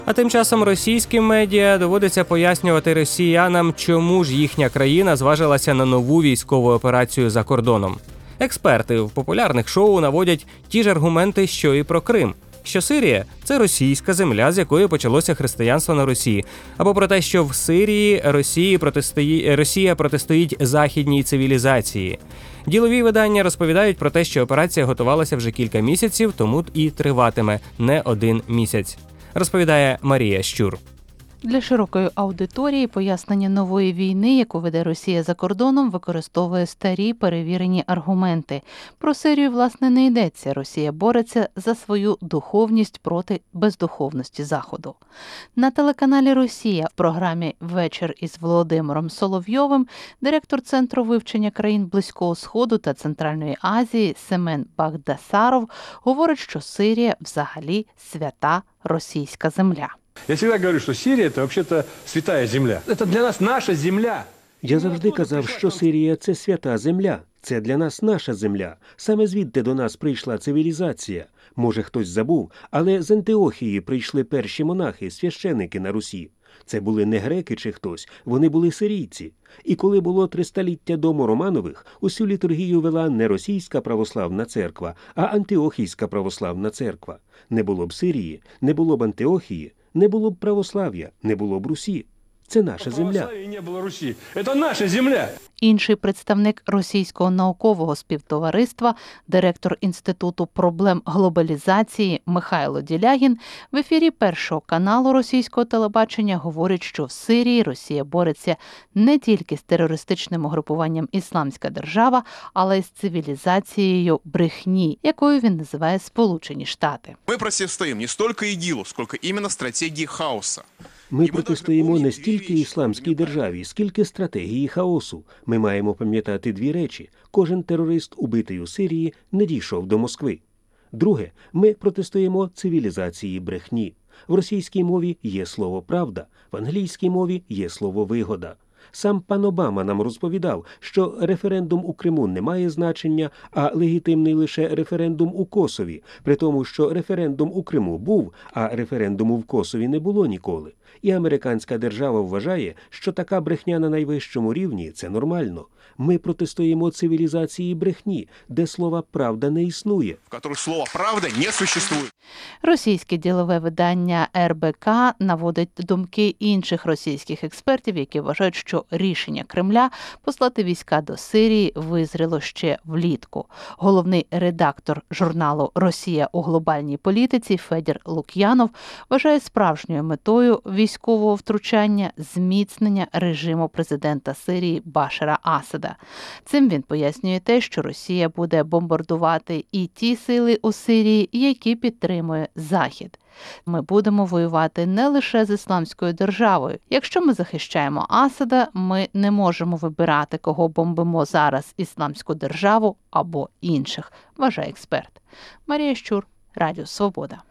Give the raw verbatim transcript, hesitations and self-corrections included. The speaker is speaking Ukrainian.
А тим часом російським медіа доводиться пояснювати росіянам, чому ж їхня країна зважилася на нову військову операцію за кордоном. Експерти в популярних шоу наводять ті ж аргументи, що і про Крим. Що Сирія – це російська земля, з якої почалося християнство на Русі. Або про те, що в Сирії Росії протистоїть, Росія протистоїть західній цивілізації. Ділові видання розповідають про те, що операція готувалася вже кілька місяців, тому і триватиме не один місяць. Розповідає Марія Щур. Для широкої аудиторії пояснення нової війни, яку веде Росія за кордоном, використовує старі перевірені аргументи. Про Сирію, власне, не йдеться. Росія бореться за свою духовність проти бездуховності Заходу. На телеканалі «Росія» в програмі «Вечір із Володимиром Соловйовим» директор Центру вивчення країн Близького Сходу та Центральної Азії Семен Багдасаров говорить, що Сирія взагалі свята російська земля. Я всегда говорю, що Сирія – це взагалі святая земля. Це для нас наша земля. Я завжди казав, що Сирія – це свята земля. Це для нас наша земля. Саме звідти до нас прийшла цивілізація. Може, хтось забув, але з Антиохії прийшли перші монахи, священики на Русі. Це були не греки чи хтось, вони були сирійці. І коли було тристоліття дому Романових, усю літургію вела не російська православна церква, а Антиохійська православна церква. Не було б Сирії, не було б Антиохії, не було б православ'я, не було б Русі. Це наша земля. Православ'я не було Русі. Це наша земля. Інший представник Російського наукового співтовариства, директор Інституту проблем глобалізації Михайло Ділягін в ефірі Першого каналу російського телебачення говорить, що в Сирії Росія бореться не тільки з терористичним угрупуванням «Ісламська держава», але й з цивілізацією брехні, якою він називає Сполучені Штати. Ми протистоїмо не стільки ІГІЛу, скільки іменно стратегії хаосу. Ми протистоїмо не стільки ісламській державі, скільки стратегії хаосу. Ми маємо пам'ятати дві речі. Кожен терорист, убитий у Сирії, не дійшов до Москви. Друге, ми протистоїмо цивілізації брехні. В російській мові є слово «правда», в англійській мові є слово «вигода». Сам пан Обама нам розповідав, що референдум у Криму не має значення, а легітимний лише референдум у Косові, при тому, що референдум у Криму був, а референдуму в Косові не було ніколи. І американська держава вважає, що така брехня на найвищому рівні – це нормально. Ми протистоїмо цивілізації брехні, де слова «правда» не існує. В яких слово «правда» не существує. Російське ділове видання ер бе ка наводить думки інших російських експертів, які вважають, що рішення Кремля послати війська до Сирії визріло ще влітку. Головний редактор журналу «Росія у глобальній політиці» Федір Лук'янов вважає справжньою метою військового втручання зміцнення режиму президента Сирії Башара Асада. Цим він пояснює те, що Росія буде бомбардувати і ті сили у Сирії, які підтримує Захід. Ми будемо воювати не лише з Ісламською державою. Якщо ми захищаємо Асада, ми не можемо вибирати, кого бомбимо зараз – Ісламську державу або інших, вважає експерт. Марія Щур, Радіо Свобода.